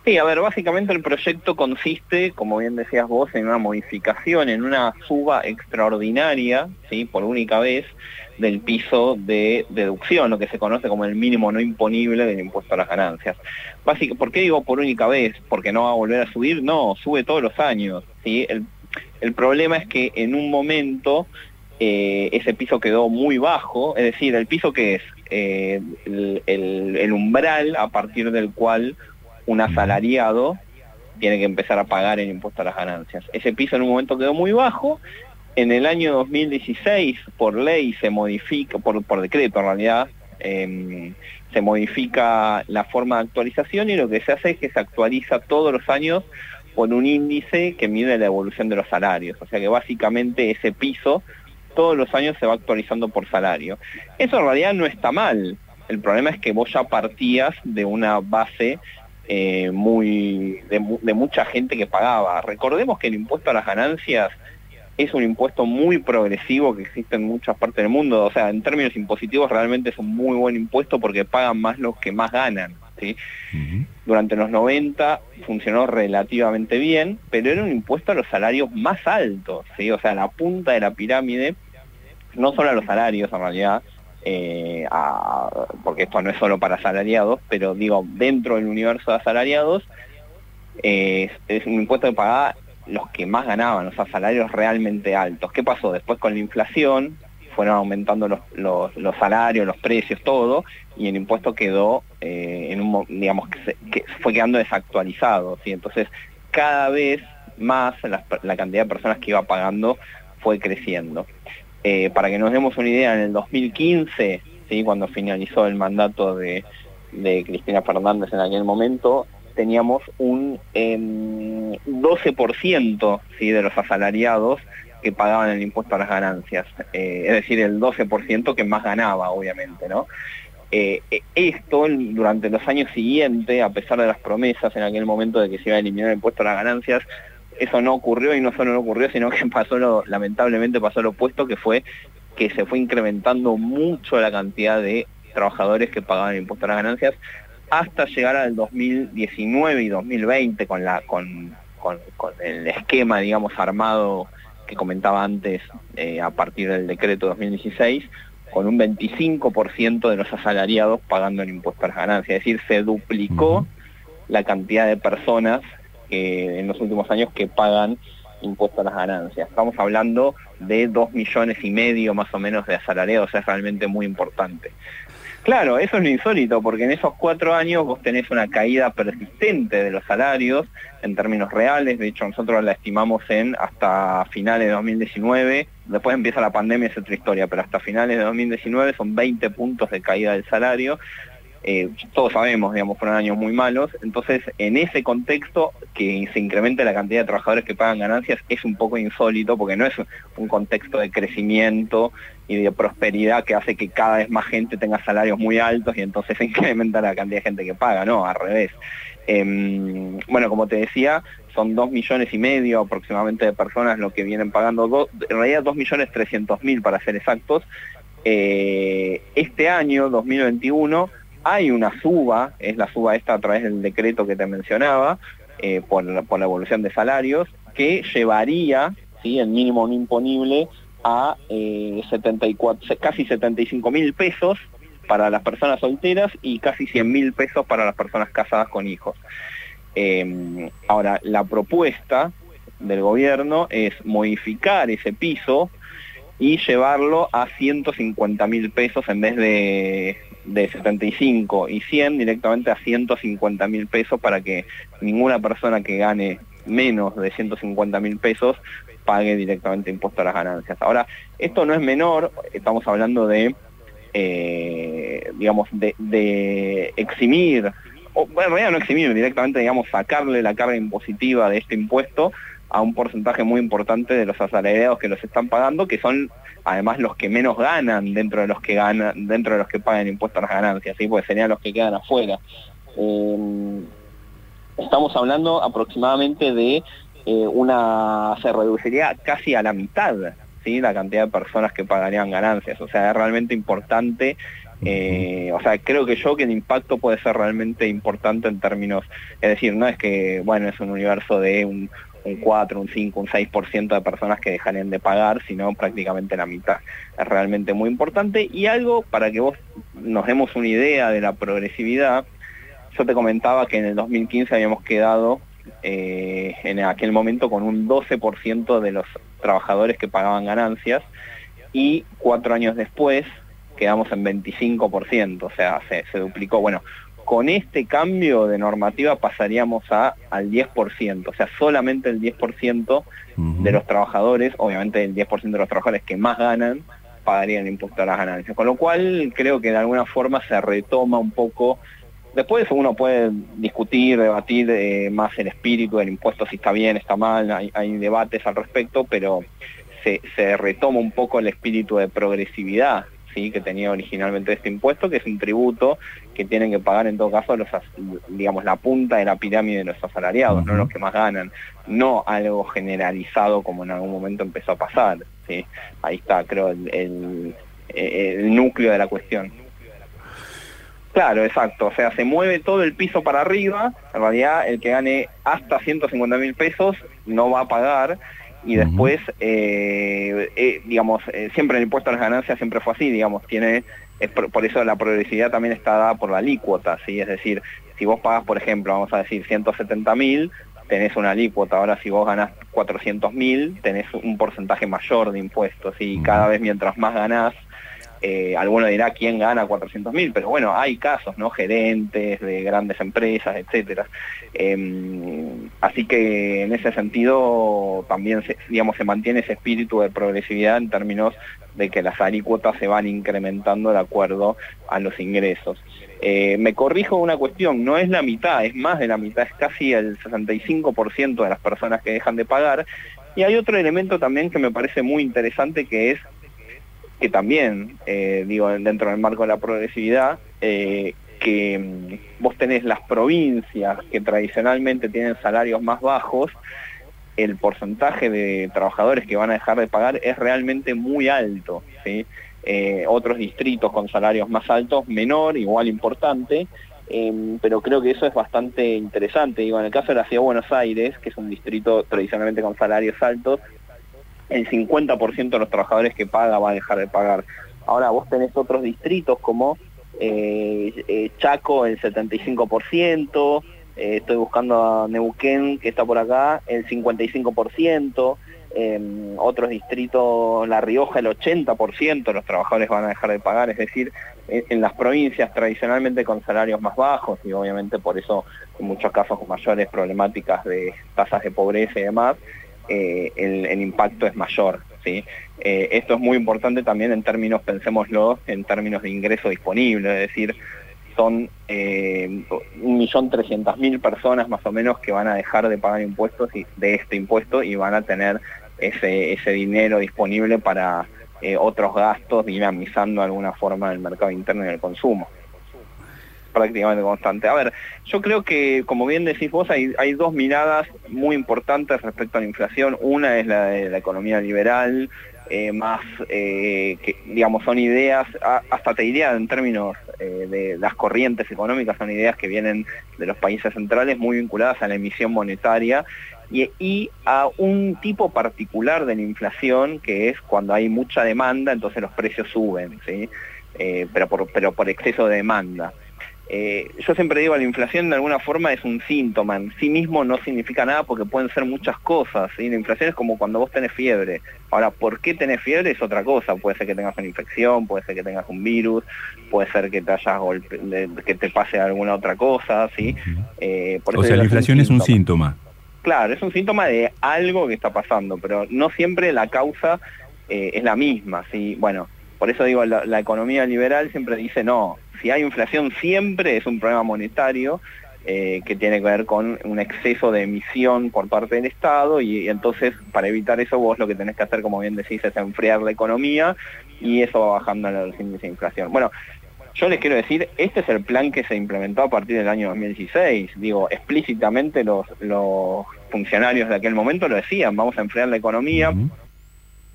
Sí, a ver, básicamente el proyecto consiste, como bien decías vos, en una modificación, en una suba extraordinaria, ¿sí?, por única vez, del piso de deducción, lo que se conoce como el mínimo no imponible del impuesto a las ganancias. ¿Por qué digo por única vez? ¿Porque no va a volver a subir? No, sube todos los años, ¿sí? El problema es que en un momento ese piso quedó muy bajo, es decir, el piso que es el umbral a partir del cual un asalariado tiene que empezar a pagar el impuesto a las ganancias. Ese piso en un momento quedó muy bajo. En el año 2016, por ley, se modifica, por decreto en realidad, se modifica la forma de actualización, y lo que se hace es que se actualiza todos los años con un índice que mide la evolución de los salarios. O sea que básicamente ese piso todos los años se va actualizando por salario. Eso en realidad no está mal. El problema es que vos ya partías de una base de mucha gente que pagaba. Recordemos que el impuesto a las ganancias es un impuesto muy progresivo que existe en muchas partes del mundo. O sea, en términos impositivos realmente es un muy buen impuesto porque pagan más los que más ganan, ¿sí? Durante los 90 funcionó relativamente bien, pero era un impuesto a los salarios más altos, ¿sí? O sea, la punta de la pirámide, no solo a los salarios en realidad, porque esto no es solo para asalariados, pero digo, dentro del universo de asalariados, es un impuesto que pagaba los que más ganaban, o sea, salarios realmente altos. ¿Qué pasó? Después con la inflación fueron aumentando los salarios, los precios, todo, y el impuesto quedó, digamos, que fue quedando desactualizado, ¿sí? Entonces, cada vez más la cantidad de personas que iba pagando fue creciendo. Para que nos demos una idea, en el 2015, ¿sí?, cuando finalizó el mandato de Cristina Fernández en aquel momento, teníamos un 12%, ¿sí?, de los asalariados que pagaban el impuesto a las ganancias, es decir, el 12% que más ganaba, obviamente, ¿no? Esto, durante los años siguientes, a pesar de las promesas en aquel momento de que se iba a eliminar el impuesto a las ganancias, eso no ocurrió, y no solo no ocurrió, sino que lamentablemente pasó lo opuesto, que fue que se fue incrementando mucho la cantidad de trabajadores que pagaban el impuesto a las ganancias, hasta llegar al 2019 y 2020 con el esquema, digamos, armado que comentaba antes, a partir del decreto 2016, con un 25% de los asalariados pagando el impuesto a las ganancias. Es decir, se duplicó la cantidad de personas en los últimos años que pagan impuesto a las ganancias. Estamos hablando de 2,5 millones más o menos de asalariados, es realmente muy importante. Claro, eso es lo insólito, porque en esos 4 años vos tenés una caída persistente de los salarios en términos reales. De hecho, nosotros la estimamos en hasta finales de 2019, después empieza la pandemia, es otra historia, pero hasta finales de 2019 son 20 puntos de caída del salario. Todos sabemos, digamos, fueron años muy malos. Entonces, en ese contexto, que se incremente la cantidad de trabajadores que pagan ganancias es un poco insólito, porque no es un contexto de crecimiento y de prosperidad que hace que cada vez más gente tenga salarios muy altos y entonces se incrementa la cantidad de gente que paga, no, al revés. Bueno, como te decía, son 2,5 millones aproximadamente de personas lo que vienen pagando, en realidad 2,300,000 para ser exactos. Este año, 2021, hay una suba, es la suba esta a través del decreto que te mencionaba, por la evolución de salarios, que llevaría, ¿sí?, el mínimo no imponible a casi 75,000 pesos para las personas solteras y casi 100,000 pesos para las personas casadas con hijos. Ahora, la propuesta del gobierno es modificar ese piso y llevarlo a 150,000 pesos en vez de 75 y 100, directamente a 150,000 pesos, para que ninguna persona que gane menos de 150,000 pesos pague directamente impuesto a las ganancias. Ahora, esto no es menor, estamos hablando de, digamos, de eximir, o bueno, en realidad no eximir, directamente, digamos, sacarle la carga impositiva de este impuesto a un porcentaje muy importante de los asalariados que los están pagando, que son además los que menos ganan dentro de los que pagan impuestos a las ganancias, ¿sí?, porque serían los que quedan afuera. Estamos hablando aproximadamente de se reduciría casi a la mitad, ¿sí?, la cantidad de personas que pagarían ganancias. O sea, es realmente importante Uh-huh. O sea, creo que el impacto puede ser realmente importante en términos, es decir, no es que, bueno, es un universo de un 4, un 5, un 6% de personas que dejarían de pagar, sino prácticamente la mitad. Es realmente muy importante. Y algo para que vos nos demos una idea de la progresividad, yo te comentaba que en el 2015 habíamos quedado en aquel momento con un 12% de los trabajadores que pagaban ganancias, y 4 años después quedamos en 25%, o sea, se duplicó. Bueno, con este cambio de normativa pasaríamos al 10%, o sea, solamente el 10% de los trabajadores, obviamente el 10% de los trabajadores que más ganan, pagarían el impuesto a las ganancias. Con lo cual creo que de alguna forma se retoma un poco. Después uno puede discutir, debatir más el espíritu del impuesto, si está bien, está mal, hay debates al respecto, pero se retoma un poco el espíritu de progresividad, ¿sí?, que tenía originalmente este impuesto, que es un tributo que tienen que pagar en todo caso digamos, la punta de la pirámide de los asalariados, no los que más ganan, no algo generalizado como en algún momento empezó a pasar, ¿sí? Ahí está, creo, el núcleo de la cuestión. Claro, exacto, o sea, se mueve todo el piso para arriba, en realidad el que gane hasta 150.000 pesos no va a pagar, y después, digamos, siempre el impuesto a las ganancias siempre fue así, digamos, por eso la progresividad también está dada por la alícuota, ¿sí? Es decir, si vos pagás, por ejemplo, vamos a decir 170.000, tenés una alícuota. Ahora si vos ganás 400.000, tenés un porcentaje mayor de impuestos, y cada vez mientras más ganás, alguno dirá quién gana 400.000, pero bueno, hay casos, ¿no? Gerentes de grandes empresas, etcétera. Así que en ese sentido también se mantiene ese espíritu de progresividad en términos de que las alícuotas se van incrementando de acuerdo a los ingresos. Me corrijo una cuestión, no es la mitad, es más de la mitad, es casi el 65% de las personas que dejan de pagar. Y hay otro elemento también que me parece muy interesante, que es que también, digo, dentro del marco de la progresividad, que vos tenés las provincias que tradicionalmente tienen salarios más bajos, el porcentaje de trabajadores que van a dejar de pagar es realmente muy alto, ¿sí? Otros distritos con salarios más altos, menor, igual importante, pero creo que eso es bastante interesante. Digo, en el caso de la Ciudad de Buenos Aires, que es un distrito tradicionalmente con salarios altos, el 50% de los trabajadores que paga va a dejar de pagar. Ahora vos tenés otros distritos como Chaco, el 75%, estoy buscando a Neuquén, que está por acá, el 55%, otros distritos, La Rioja, el 80% de los trabajadores van a dejar de pagar. Es decir, en las provincias tradicionalmente con salarios más bajos, y obviamente por eso en muchos casos con mayores problemáticas de tasas de pobreza y demás, el impacto es mayor, ¿sí? Esto es muy importante también en términos, pensémoslo, en términos de ingreso disponible, es decir, son 1.300.000 personas más o menos que van a dejar de pagar impuestos de este impuesto, y van a tener ese dinero disponible para otros gastos, dinamizando de alguna forma el mercado interno y el consumo. Prácticamente constante. A ver, yo creo que, como bien decís vos, hay dos miradas muy importantes respecto a la inflación. Una es la de la economía liberal, que digamos son ideas, hasta te diría en términos de las corrientes económicas, son ideas que vienen de los países centrales muy vinculadas a la emisión monetaria y a un tipo particular de la inflación, que es cuando hay mucha demanda, entonces los precios suben, ¿sí? Pero por exceso de demanda. Yo siempre digo, la inflación de alguna forma es un síntoma, en sí mismo no significa nada porque pueden ser muchas cosas, ¿sí? La inflación es como cuando vos tenés fiebre. Ahora, ¿por qué tenés fiebre? Es otra cosa. Puede ser que tengas una infección, puede ser que tengas un virus, puede ser que que te pase alguna otra cosa, ¿sí? O sea, la inflación es un síntoma. Claro, es un síntoma de algo que está pasando, pero no siempre la causa es la misma, ¿sí? Bueno, por eso digo, la economía liberal siempre dice, no, si hay inflación siempre es un problema monetario que tiene que ver con un exceso de emisión por parte del Estado, y entonces para evitar eso vos lo que tenés que hacer, como bien decís, es enfriar la economía, y eso va bajando los índices de inflación. Bueno, yo les quiero decir, este es el plan que se implementó a partir del año 2016. Digo, explícitamente los funcionarios de aquel momento lo decían, vamos a enfriar la economía.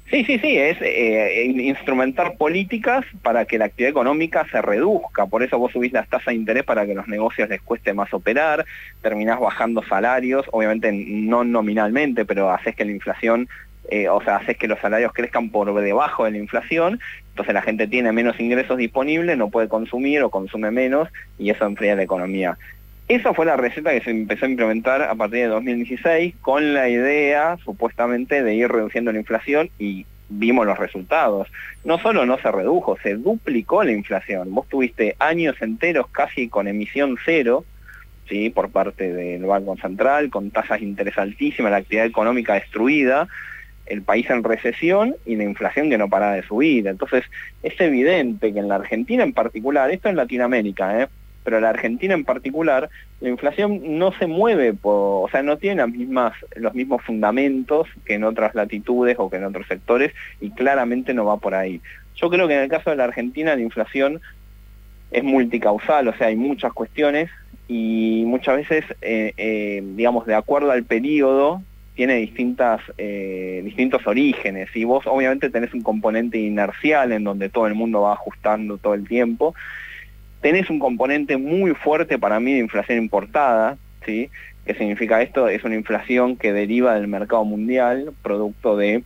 Sí, es instrumentar políticas para que la actividad económica se reduzca. Por eso vos subís las tasas de interés para que los negocios les cueste más operar, terminás bajando salarios, obviamente no nominalmente, pero haces que la inflación, haces que los salarios crezcan por debajo de la inflación, entonces la gente tiene menos ingresos disponibles, no puede consumir o consume menos, y eso enfría la economía. Esa fue la receta que se empezó a implementar a partir de 2016 con la idea, supuestamente, de ir reduciendo la inflación, y vimos los resultados. No solo no se redujo, se duplicó la inflación. Vos tuviste años enteros casi con emisión cero, ¿sí?, por parte del Banco Central, con tasas de interés altísimas, la actividad económica destruida, el país en recesión y la inflación que no para de subir. Entonces es evidente que en la Argentina en particular, esto en Latinoamérica, pero la Argentina en particular, la inflación no se mueve, no tiene los mismos fundamentos que en otras latitudes o que en otros sectores, y claramente no va por ahí. Yo creo que en el caso de la Argentina la inflación es multicausal, o sea, hay muchas cuestiones, y muchas veces, de acuerdo al periodo, tiene distintos orígenes, y vos obviamente tenés un componente inercial en donde todo el mundo va ajustando todo el tiempo. Tenés un componente muy fuerte para mí de inflación importada, ¿sí? ¿Qué significa esto? Es una inflación que deriva del mercado mundial, producto de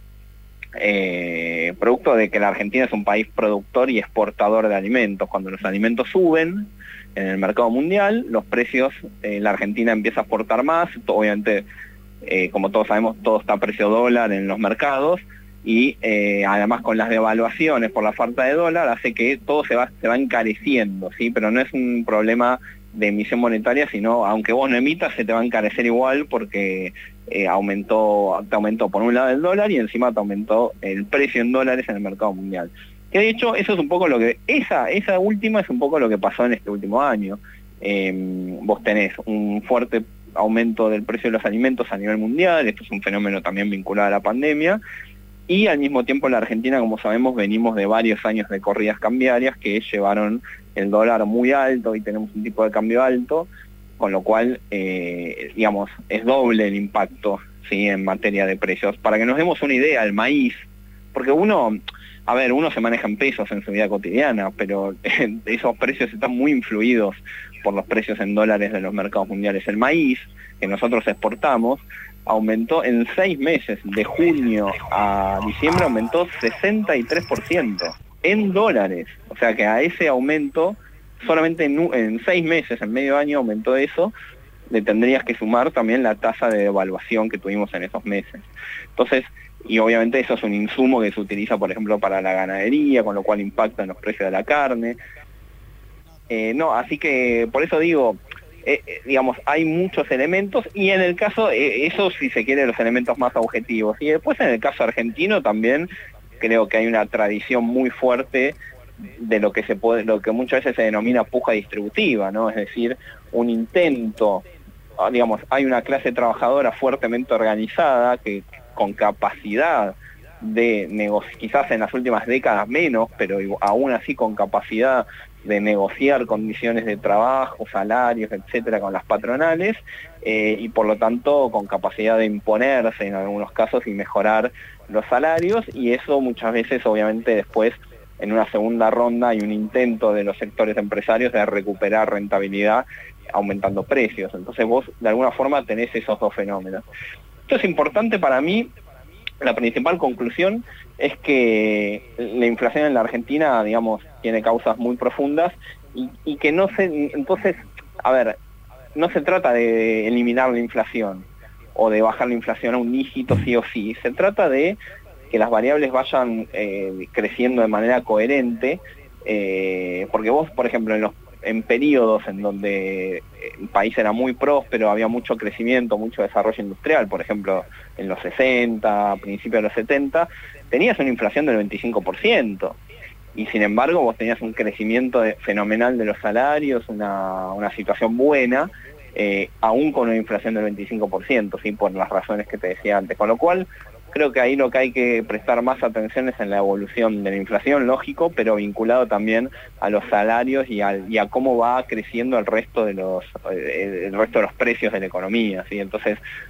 que la Argentina es un país productor y exportador de alimentos. Cuando los alimentos suben en el mercado mundial, los precios, la Argentina empieza a exportar más, obviamente, como todos sabemos, todo está a precio dólar en los mercados, y además con las devaluaciones por la falta de dólar hace que todo se va encareciendo, ¿sí? Pero no es un problema de emisión monetaria, sino aunque vos no emitas se te va a encarecer igual, porque te aumentó por un lado el dólar y encima te aumentó el precio en dólares en el mercado mundial. Que de hecho eso es un poco esa última es un poco lo que pasó en este último año. Vos tenés un fuerte aumento del precio de los alimentos a nivel mundial, esto es un fenómeno también vinculado a la pandemia, y al mismo tiempo la Argentina, como sabemos, venimos de varios años de corridas cambiarias que llevaron el dólar muy alto y tenemos un tipo de cambio alto, con lo cual, es doble el impacto, ¿sí?, en materia de precios. Para que nos demos una idea, el maíz, porque uno se maneja en pesos en su vida cotidiana, pero esos precios están muy influidos por los precios en dólares de los mercados mundiales. El maíz, que nosotros exportamos, aumentó en 6 meses, de junio a diciembre, aumentó 63% en dólares. O sea que a ese aumento, solamente en 6 meses, en medio año aumentó eso, le tendrías que sumar también la tasa de devaluación que tuvimos en esos meses. Entonces, y obviamente eso es un insumo que se utiliza, por ejemplo, para la ganadería, con lo cual impacta en los precios de la carne. Así que por eso digo, hay muchos elementos, y en el caso, eso si se quiere, los elementos más objetivos. Y después en el caso argentino también creo que hay una tradición muy fuerte de lo que muchas veces se denomina puja distributiva, ¿no? Es decir, un intento, hay una clase trabajadora fuertemente organizada, que con capacidad de negociar, quizás en las últimas décadas menos, pero aún así con capacidad de negociar condiciones de trabajo, salarios, etcétera, con las patronales, y por lo tanto con capacidad de imponerse en algunos casos y mejorar los salarios, y eso muchas veces obviamente después en una segunda ronda hay un intento de los sectores empresarios de recuperar rentabilidad aumentando precios. Entonces vos de alguna forma tenés esos dos fenómenos. Esto es importante para mí. La principal conclusión es que la inflación en la Argentina, tiene causas muy profundas, y que no se trata de eliminar la inflación o de bajar la inflación a un dígito sí o sí. Se trata de que las variables vayan creciendo de manera coherente, porque vos, por ejemplo, en periodos en donde el país era muy próspero, había mucho crecimiento, mucho desarrollo industrial, por ejemplo, en los 60, a principios de los 70, tenías una inflación del 25%, y sin embargo vos tenías un crecimiento fenomenal de los salarios, una situación buena, aún con una inflación del 25%, ¿sí?, por las razones que te decía antes. Con lo cual, creo que ahí lo que hay que prestar más atención es en la evolución de la inflación, lógico, pero vinculado también a los salarios y a cómo va creciendo el resto de los precios de la economía, ¿sí? Entonces,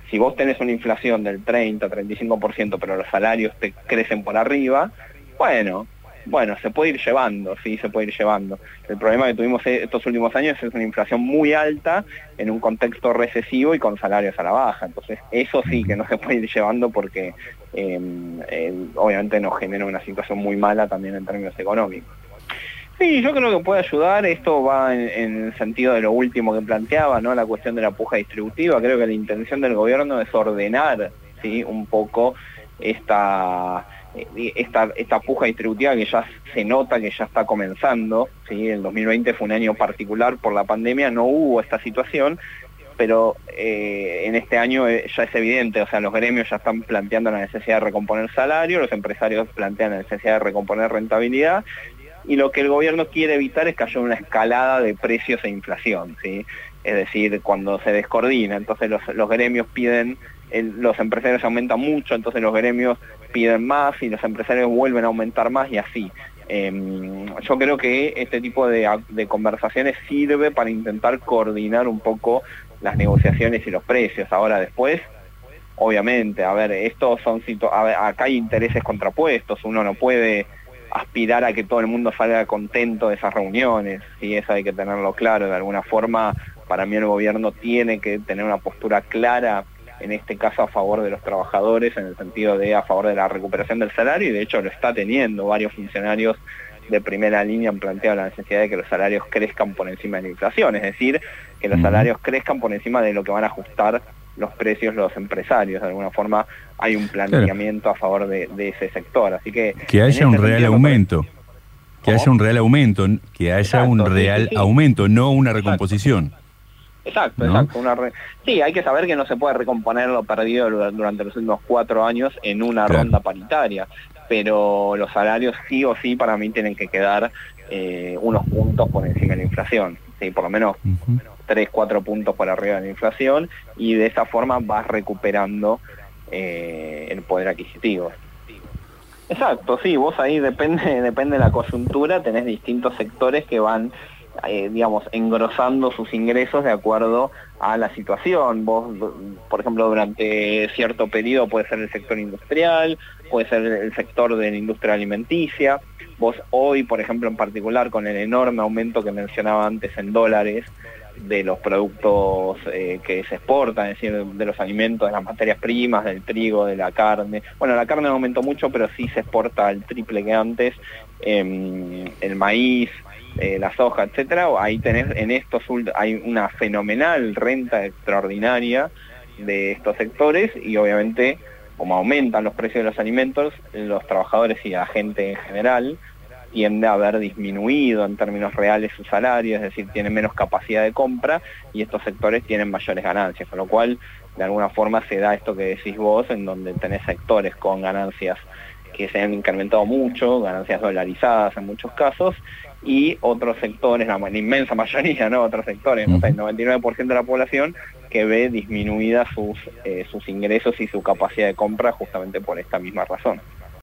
Si vos tenés una inflación del 30-35%, pero los salarios te crecen por arriba, bueno, se puede ir llevando, sí, se puede ir llevando. El problema que tuvimos estos últimos años es una inflación muy alta en un contexto recesivo y con salarios a la baja. Entonces, eso sí que no se puede ir llevando porque obviamente nos genera una situación muy mala también en términos económicos. Sí, yo creo que puede ayudar. Esto va en el sentido de lo último que planteaba, ¿no? La cuestión de la puja distributiva. Creo que la intención del gobierno es ordenar, ¿sí?, un poco esta puja distributiva que ya se nota que ya está comenzando, ¿sí? El 2020 fue un año particular por la pandemia, no hubo esta situación, pero en este año ya es evidente, o sea, los gremios ya están planteando la necesidad de recomponer salario, los empresarios plantean la necesidad de recomponer rentabilidad, y lo que el gobierno quiere evitar es que haya una escalada de precios e inflación, ¿sí? Es decir, cuando se descoordina, entonces los gremios piden, los empresarios aumentan mucho, entonces los gremios piden más y los empresarios vuelven a aumentar más y así. Yo creo que este tipo de conversaciones sirve para intentar coordinar un poco las negociaciones y los precios. Ahora después, obviamente, a ver, acá hay intereses contrapuestos, uno no puede aspirar a que todo el mundo salga contento de esas reuniones, ¿sí? Eso hay que tenerlo claro. De alguna forma, para mí el gobierno tiene que tener una postura clara, en este caso a favor de los trabajadores, en el sentido de a favor de la recuperación del salario, y de hecho lo está teniendo. Varios funcionarios de primera línea han planteado la necesidad de que los salarios crezcan por encima de la inflación, es decir, que los salarios crezcan por encima de lo que van a ajustar los precios los empresarios. De alguna forma hay un planteamiento a favor de ese sector, así que haya un real aumento, que haya un real aumento, aumento, no una recomposición. Exacto, ¿no? Exacto. Sí, hay que saber que no se puede recomponer lo perdido durante los últimos 4 años en una ronda paritaria, pero los salarios sí o sí para mí tienen que quedar unos puntos por encima de la inflación, ¿sí? Por lo menos 3-4 puntos por arriba de la inflación, y de esa forma vas recuperando el poder adquisitivo. Exacto, sí, vos ahí depende de la coyuntura, tenés distintos sectores que van digamos, engrosando sus ingresos de acuerdo a la situación. Vos, por ejemplo, durante cierto periodo puede ser el sector industrial, puede ser el sector de la industria alimenticia. Vos hoy, por ejemplo, en particular, con el enorme aumento que mencionaba antes en dólares de los productos que se exportan, es decir, de los alimentos, de las materias primas, del trigo, de la carne. Bueno, la carne no aumentó mucho, pero sí se exporta el triple que antes. El maíz, la soja, etcétera. Ahí tenés, hay una fenomenal renta extraordinaria de estos sectores, y obviamente como aumentan los precios de los alimentos, los trabajadores y la gente en general tiende a haber disminuido en términos reales su salario, es decir, tienen menos capacidad de compra, y estos sectores tienen mayores ganancias, con lo cual de alguna forma se da esto que decís vos, en donde tenés sectores con ganancias que se han incrementado mucho, ganancias dolarizadas en muchos casos, y otros sectores, la inmensa mayoría, ¿no? Otros sectores, no sé, el 99% de la población que ve disminuidas sus ingresos y su capacidad de compra justamente por esta misma razón.